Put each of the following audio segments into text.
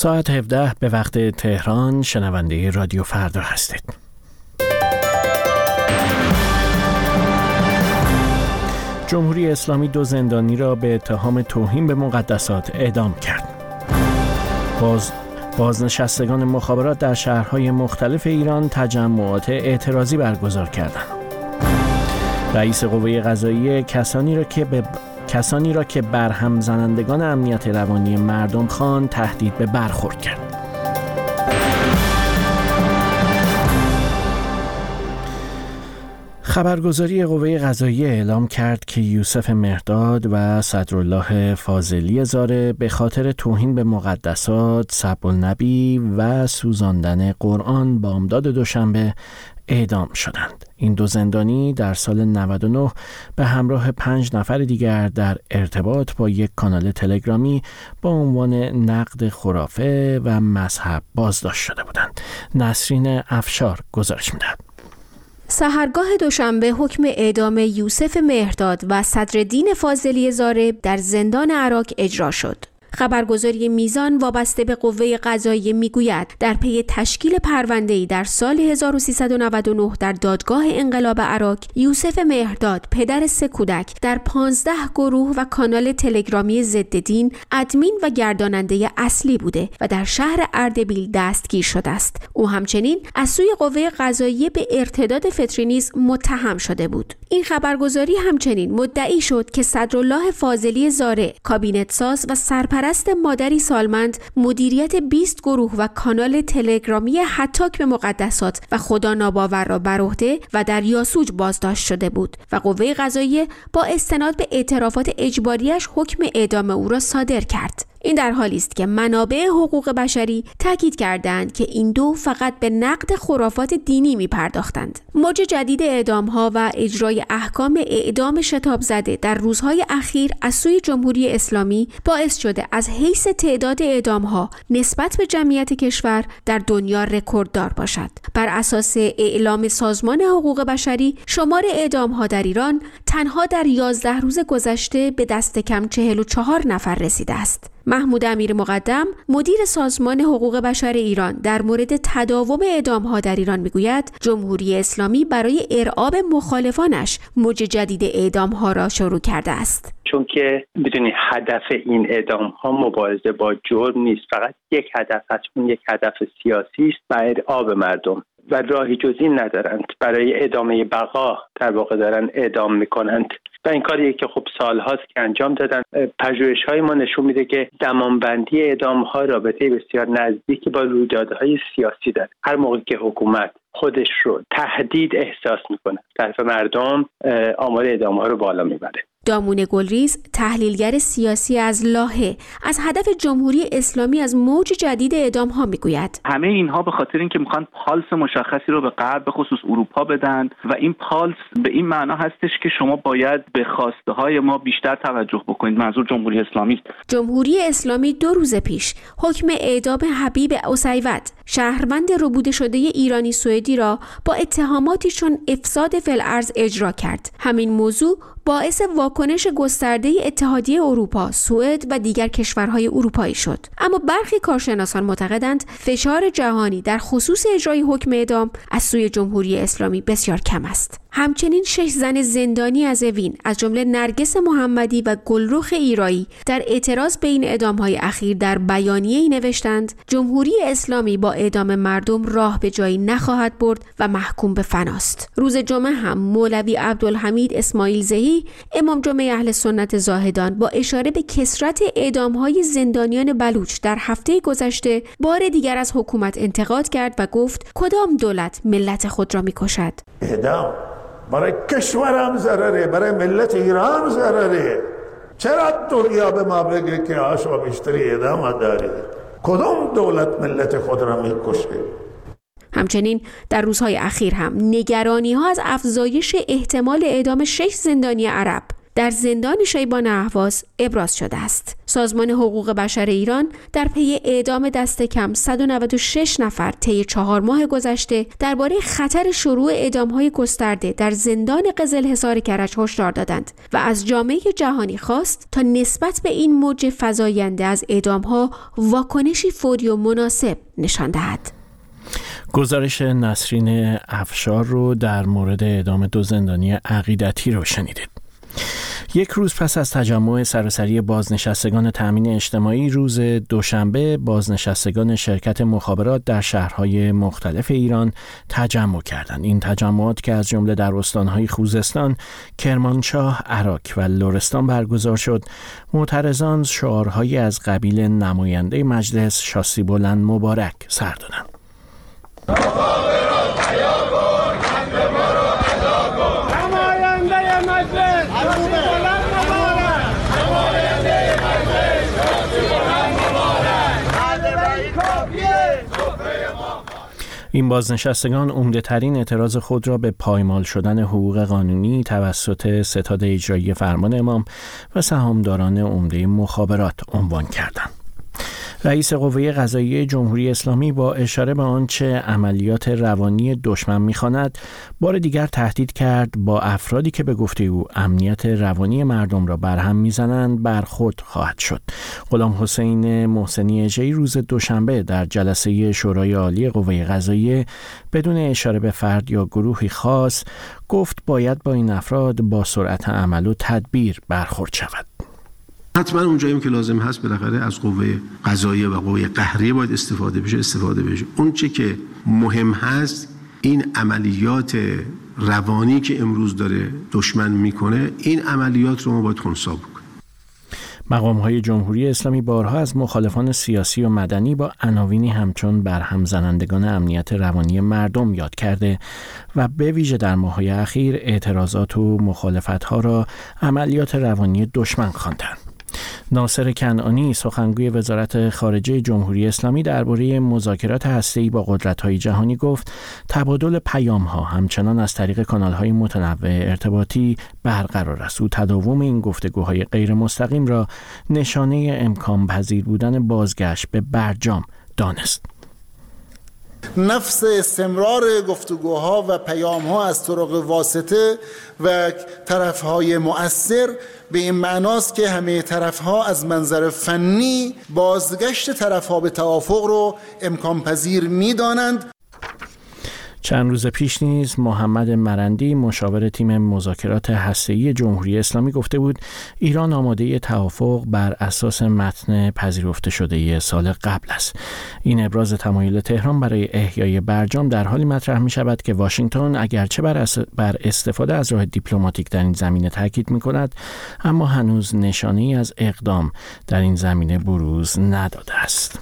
ساعت 17 به وقت تهران شنونده رادیو فردا هستید. جمهوری اسلامی 2 زندانی را به اتهام توهین به مقدسات اعدام کرد. بازنشستگان مخابرات در شهرهای مختلف ایران تجمعات اعتراضی برگزار کردند. رئیس قوه قضاییه کسانی را که برهم زنندگان امنیت روانی مردم خواند تهدید به برخورد کرد. خبرگزاری قوه قضاییه اعلام کرد که یوسف مهرداد و صدرالله فاضلی زاره به خاطر توهین به مقدسات، سب النبی و سوزاندن قرآن بامداد دوشنبه اعدام شدند. این 2 زندانی در سال 99 به همراه 5 نفر دیگر در ارتباط با یک کانال تلگرامی با عنوان نقد خرافه و مذهب بازداشت شده بودند. نسرین افشار گزارش می‌دهد. سحرگاه دوشنبه حکم اعدام یوسف مهرداد و صدرالدین فاضلی زاره در زندان عراق اجرا شد. خبرگزاری میزان وابسته به قوه قضاییه میگوید در پی تشکیل پرونده‌ای در سال 1399 در دادگاه انقلاب عراق، یوسف مهرداد پدر 3 کودک در 15 گروه و کانال تلگرامی ضد دین ادمین و گرداننده اصلی بوده و در شهر اردبیل دستگیر شده است. او همچنین از سوی قوه قضاییه به ارتداد فطری نیز متهم شده بود. این خبرگزاری همچنین مدعی شد که صدرالله فاضلی زاره، کابینت ساز و سرپرست مادری سالمند، مدیریت 20 گروه و کانال تلگرامی هتاک به مقدسات و خدا ناباور را بر عهده و در یاسوج بازداشت شده بود و قوه قضاییه با استناد به اعترافات اجباریش حکم اعدام او را صادر کرد. این در حالی است که منابع حقوق بشری تاکید کردند که این 2 فقط به نقد خرافات دینی می‌پرداختند. موج جدید اعدام‌ها و اجرای احکام اعدام شتاب زده در روزهای اخیر از سوی جمهوری اسلامی باعث شده از حیث تعداد اعدام‌ها نسبت به جمعیت کشور در دنیا رکورددار باشد. بر اساس اعلام سازمان حقوق بشری، شمار اعدام‌ها در ایران تنها در 11 روز گذشته به دست کم 44 نفر رسیده است. محمود امیر مقدم، مدیر سازمان حقوق بشر ایران، در مورد تداوم اعدام‌ها در ایران میگوید جمهوری اسلامی برای ارعاب مخالفانش موج جدید اعدام‌ها را شروع کرده است. چون که میدونی هدف این اعدام‌ها مبارزه با جرم نیست، فقط یک هدف هست، اون یک هدف سیاسی است و ارعاب مردم و راهی جز این ندارند. برای ادامه بقا در واقع دارن اعدام میکنند و این کاریه که خب سالهاست که انجام دادن. پژوهش‌های ما نشون میده که زمانبندی اعدام‌ها رابطه بسیار نزدیکی با رویدادهای سیاسی داره. هر موقع که حکومت خودش رو تهدید احساس میکنه، طرف مردم آمار اعدام‌ها رو بالا میبره. دامون گلریز، تحلیلگر سیاسی از لاهه، از هدف جمهوری اسلامی از موج جدید اعدام‌ها میگوید. همه اینها به خاطر اینکه میخوان پالس مشخصی رو به غرب به خصوص اروپا بدن و این پالس به این معنا هستش که شما باید به خواسته های ما بیشتر توجه بکنید. منظور جمهوری اسلامی است. جمهوری اسلامی 2 روز پیش حکم اعدام حبیب اسیوط، شهروند ربوده شده ایرانی سوئدی را با اتهاماتی چون افساد فی الارض اجرا کرد. همین موضوع باعث واکنش گسترده اتحادیه اروپا، سوئد و دیگر کشورهای اروپایی شد. اما برخی کارشناسان معتقدند فشار جهانی در خصوص اجرای حکم اعدام از سوی جمهوری اسلامی بسیار کم است. همچنین 6 زن زندانی از اوین از جمله نرگس محمدی و گلرخ ایرایی در اعتراض به این اعدام‌های اخیر در بیانیه‌ای نوشتند جمهوری اسلامی با اعدام مردم راه به جایی نخواهد برد و محکوم به فناست. روز جمعه هم مولوی عبدالحمید اسماعیل زهی، امام جمعه اهل سنت زاهدان، با اشاره به کثرت اعدام‌های زندانیان بلوچ در هفته گذشته بار دیگر از حکومت انتقاد کرد و گفت کدام دولت ملت خود را می‌کشد؟ اعدام برای کشورم ضرره، برای ملت ایران ضرره. چرا دنیا به ما بگه که آشو بیشتری اعدام داری؟ کدام دولت ملت خود را میکشه؟ همچنین در روزهای اخیر هم نگرانی ها از افزایش احتمال اعدام 6 زندانی عرب در زندان شیبان اهواز ابراز شده است. سازمان حقوق بشر ایران در پی اعدام دست کم 196 نفر طی 4 ماه گذشته درباره خطر شروع اعدام‌های گسترده در زندان قزلحصار کرج هشدار دادند و از جامعه جهانی خواست تا نسبت به این موج فزاینده از اعدام‌ها واکنشی فوری و مناسب نشان دهد. گزارش نسرین افشار رو در مورد اعدام 2 زندانی عقیدتی رو شنیدید. یک روز پس از تجمع سراسری بازنشستگان تأمین اجتماعی روز دوشنبه، بازنشستگان شرکت مخابرات در شهرهای مختلف ایران تجمع کردند. این تجمعات که از جمله در استانهای خوزستان، کرمانشاه، اراک و لرستان برگزار شد، معترضان شعارهایی از قبیل نماینده مجلس شاسی بلند مبارک سر دادند. این بازنشستگان عمده‌ترین اعتراض خود را به پایمال شدن حقوق قانونی توسط ستاد اجرایی فرمان امام و سهامداران عمده مخابرات عنوان کردند. رئیس قوه قضاییه جمهوری اسلامی با اشاره به آنچه عملیات روانی دشمن می‌خواند، بار دیگر تهدید کرد با افرادی که به گفته او امنیت روانی مردم را برهم می‌زنند برخورد خواهد شد. غلام حسین محسنی اژه‌ای روز دوشنبه در جلسه شورای عالی قوه قضاییه بدون اشاره به فرد یا گروهی خاص گفت باید با این افراد با سرعت عمل و تدبیر برخورد شود. حتما اونجایی که لازم هست بالاخره از قوه قضاییه و قوه قهریه باید استفاده بشه. اون چه که مهم هست این عملیات روانی که امروز داره دشمن میکنه، این عملیات رو ما باید خنثی بکنیم. مقام‌های جمهوری اسلامی بارها از مخالفان سیاسی و مدنی با عناوینی همچون برهم زنندگان امنیت روانی مردم یاد کرده و به ویژه در ماه‌های اخیر اعتراضات و مخالفت‌ها را عملیات روانی دشمن خواندند. ناصر کنعانی سخنگوی وزارت خارجه جمهوری اسلامی درباره مذاکرات هسته‌ای با قدرت‌های جهانی گفت تبادل پیام‌ها همچنان از طریق کانال‌های متنوع ارتباطی برقرار است. او تداوم این گفتگوهای غیر مستقیم را نشانه امکان پذیر بودن بازگشت به برجام دانست. نفس استمرار گفتگوها و پیام‌ها از طرق واسطه و طرف‌های مؤثر به این معناست که همه طرف‌ها از منظر فنی بازگشت طرف‌ها به توافق رو امکان پذیر می‌دانند. چند روز پیش نیز محمد مرندی مشاور تیم مذاکرات هسته‌ای جمهوری اسلامی گفته بود ایران آماده توافق بر اساس متن پذیرفته شده سال قبل است. این ابراز تمایل تهران برای احیای برجام در حالی مطرح می شود که واشنگتن اگرچه بر استفاده از راه دیپلماتیک در این زمینه تاکید می کند، اما هنوز نشانه‌ای از اقدام در این زمینه بروز نداده است.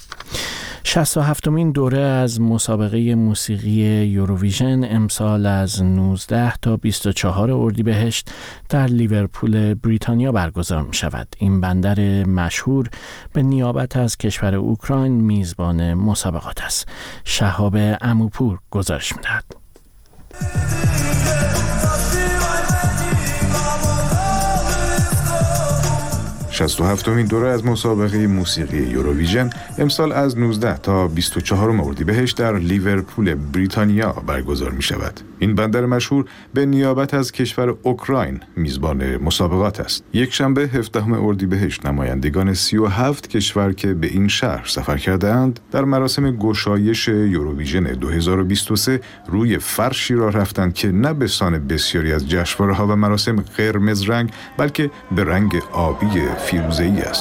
67مین دوره از مسابقه موسیقی یوروویژن امسال از 19 تا 24 اردیبهشت در لیورپول بریتانیا برگزار می شود. این بندر مشهور به نیابت از کشور اوکراین میزبان مسابقات است. شهاب عموپور گزارش می دهد. 67مین دوره از مسابقه موسیقی یوروویژن امسال از 19 تا 24 اردیبهشت در لیورپول بریتانیا برگزار می شود. این بندر مشهور به نیابت از کشور اوکراین میزبان مسابقات است. یک شنبه 17 اردیبهشت نمایندگان 37 کشور که به این شهر سفر کردند در مراسم گشایش یوروویژن 2023 روی فرشی را رفتند که نه به سان بسیاری از جشنواره‌ها و مراسم قرمز رنگ بلکه به رنگ آبی فیروزه‌ای است.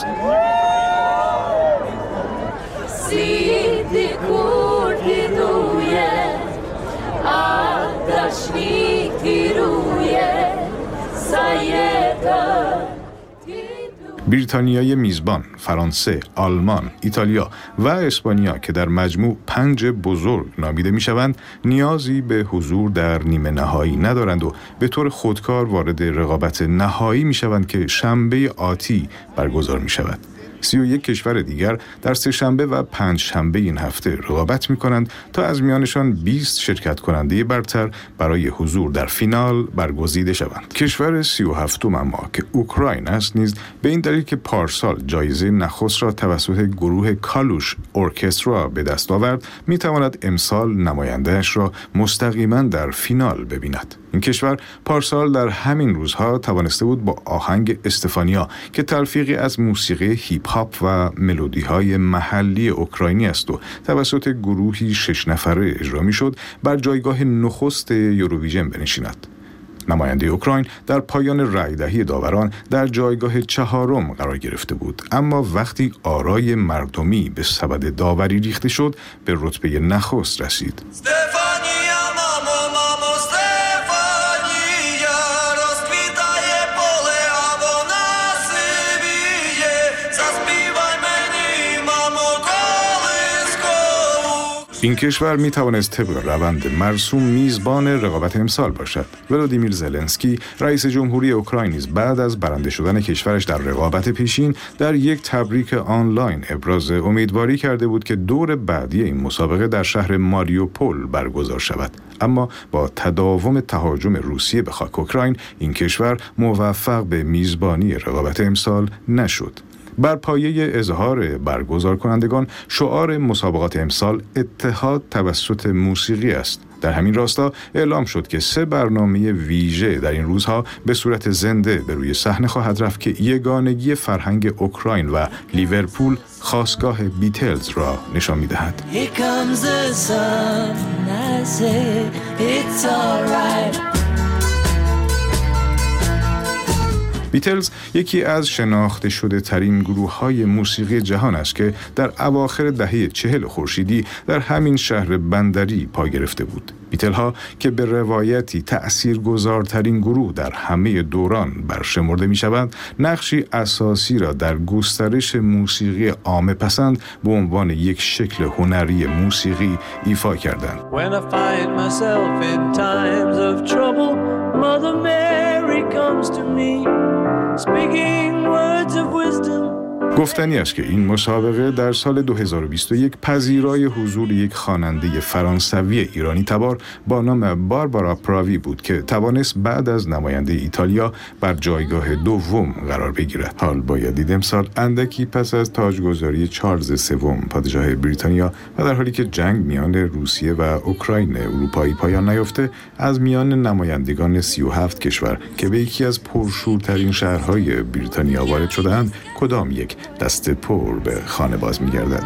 بریتانیای میزبان، فرانسه، آلمان، ایتالیا و اسپانیا که در مجموع 5 بزرگ نامیده میشوند، نیازی به حضور در نیمه نهایی ندارند و به طور خودکار وارد رقابت نهایی میشوند که شنبه آتی برگزار میشود. 31 کشور دیگر در سه‌شنبه و پنجشنبه این هفته رقابت می‌کنند تا از میانشان 20 شرکت کننده برتر برای حضور در فینال برگزیده شوند. کشور 37م اما که اوکراین است نیز به این دلیل که پارسال جایزه نخست را توسط گروه کالوش ارکسترا به دست آورد، می‌تواند امسال نماینده‌اش را مستقیما در فینال ببیند. این کشور پارسال در همین روزها توانسته بود با آهنگ استفانیا که تلفیقی از موسیقی هیپ هاپ و ملودی‌های محلی اوکراینی است و توسط گروهی 6 نفره اجرا می‌شد، بر جایگاه نخست یوروویژن بنشیند. نماینده اوکراین در پایان رأی‌دهی داوران در جایگاه 4 قرار گرفته بود، اما وقتی آرای مردمی به سبد داوری ریخته شد به رتبه نخست رسید. این کشور می توانست طبق روند مرسوم میزبان رقابت امسال باشد. ولادیمیر زلنسکی رئیس جمهوری اوکراین نیز بعد از برنده شدن کشورش در رقابت پیشین در یک تبریک آنلاین ابراز امیدواری کرده بود که دور بعدی این مسابقه در شهر ماریوپول برگزار شود. اما با تداوم تهاجم روسیه به خاک اوکراین، این کشور موفق به میزبانی رقابت امسال نشد. بر پایه اظهار برگزار کنندگان، شعار مسابقات امسال اتحاد توسط موسیقی است. در همین راستا اعلام شد که 3 برنامه ویژه در این روزها به صورت زنده به روی صحنه خواهد رفت که یگانگی فرهنگ اوکراین و لیورپول خاستگاه بیتلز را نشان می‌دهد. بیتلز یکی از شناخته شده ترین گروه های موسیقی جهان است که در اواخر دهه 40 خورشیدی در همین شهر بندری پا گرفته بود. بیتل ها که به روایتی تأثیرگذارترین گروه در همه دوران برشمرده می شوند، نقشی اساسی را در گسترش موسیقی عامه پسند به عنوان یک شکل هنری موسیقی ایفا کردند. When I find myself in times of trouble, Mother Mary comes to me, speaking words of wisdom. گفتنی است که این مسابقه در سال 2021 پذیرای حضور یک خواننده فرانسوی ایرانی تبار با نام باربارا پراوی بود که توانست بعد از نماینده ایتالیا بر جایگاه دوم قرار بگیرد. حال باید دید امسال اندکی پس از تاجگذاری چارلز سوم پادشاه بریتانیا و در حالی که جنگ میان روسیه و اوکراین اروپایی پایان نیافته، از میان نمایندگان 37 کشور که به یکی از پرشورترین شهرهای بریتانیا وارد شده‌اند، کدام یک دست پر به خانه باز می‌گردد.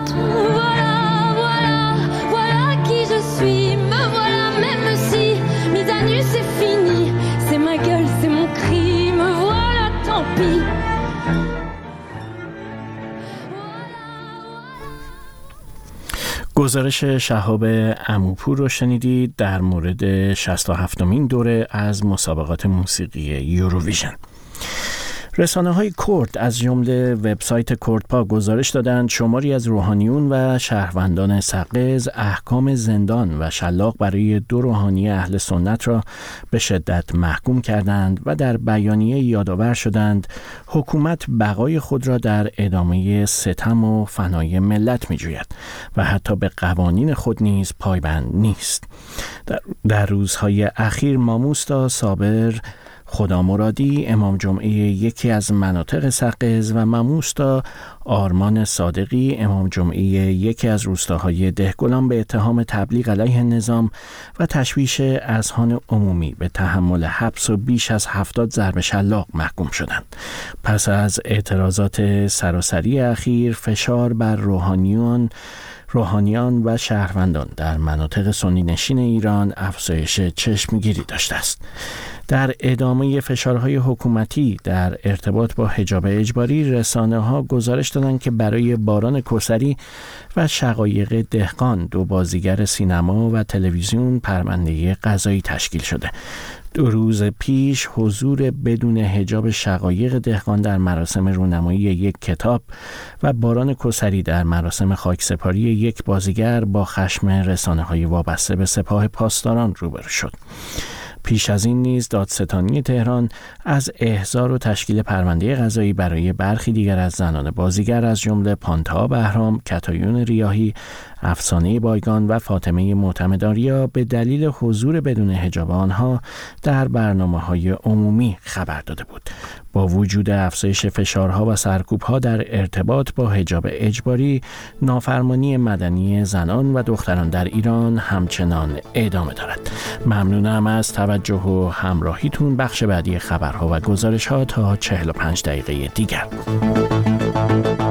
گزارش شهاب عموپور رو شنیدید در مورد 67مین دوره از مسابقات موسیقی یوروویژن. رسانه‌های کرد از جمله وبسایت کردپا گزارش دادند شماری از روحانیون و شهروندان سقز احکام زندان و شلاق برای 2 روحانی اهل سنت را به شدت محکوم کردند و در بیانیه یادآور شدند حکومت بقای خود را در ادامه ستم و فنای ملت می‌جوید و حتی به قوانین خود نیز پایبند نیست. در روزهای اخیر ماموستا صابر خدا مرادی امام جمعه یکی از مناطق سقز و ماموستا آرمان صادقی امام جمعه یکی از روستاهای دهگلان به اتهام تبلیغ علیه نظام و تشویش اذهان عمومی به تحمل حبس و بیش از 70 ضرب شلاق محکوم شدند. پس از اعتراضات سراسری اخیر، فشار بر روحانیان و شهروندان در مناطق سنی نشین ایران افزایش چشمگیری داشته است. در ادامه فشارهای حکومتی در ارتباط با حجاب اجباری، رسانه‌ها گزارش دادند که برای باران کوثری و شقایق دهقان 2 بازیگر سینما و تلویزیون پرونده قضایی تشکیل شده. 2 روز پیش حضور بدون حجاب شقایق دهقان در مراسم رونمایی یک کتاب و باران کوثری در مراسم خاکسپاری یک بازیگر با خشم رسانه‌های وابسته به سپاه پاسداران روبرو شد. پیش از این نیز دادستانی تهران از احضار و تشکیل پرونده قضایی برای برخی دیگر از زنان بازیگر از جمله پانتا بهرام، کتایون ریاحی، افسانه بایگان و فاطمه معتمدآریا به دلیل حضور بدون حجاب آنها در برنامه‌های عمومی خبر داده بود. با وجود افزایش فشارها و سرکوب‌ها در ارتباط با حجاب اجباری، نافرمانی مدنی زنان و دختران در ایران همچنان ادامه دارد. ممنونم از توجه و همراهیتون. بخش بعدی خبرها و گزارش‌ها تا 45 دقیقه دیگر.